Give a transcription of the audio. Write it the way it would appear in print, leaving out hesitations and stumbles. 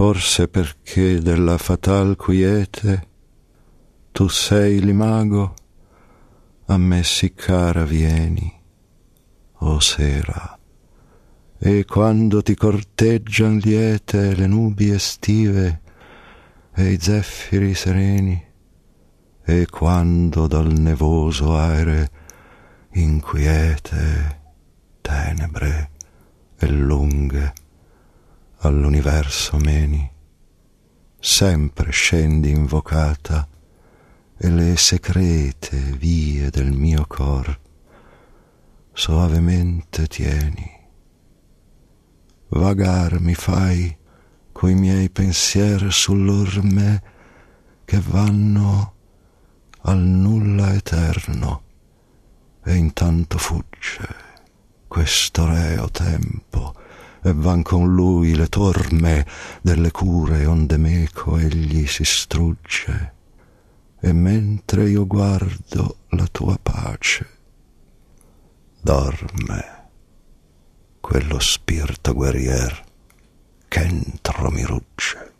forse perché della fatal quiete tu sei l'imago, a me sì cara vieni, o sera, e quando ti corteggian liete le nubi estive e i zeffiri sereni, e quando dal nevoso aere inquiete tenebre e lunghe all'universo meni, sempre scendi invocata e le secrete vie del mio cor soavemente tieni. Vagar mi fai coi miei pensier sull'orme che vanno al nulla eterno, e intanto fugge questo reo tempo e van con lui le torme delle cure onde meco egli si strugge, e mentre io guardo la tua pace dorme quello spirito guerrier che entro mi rugge.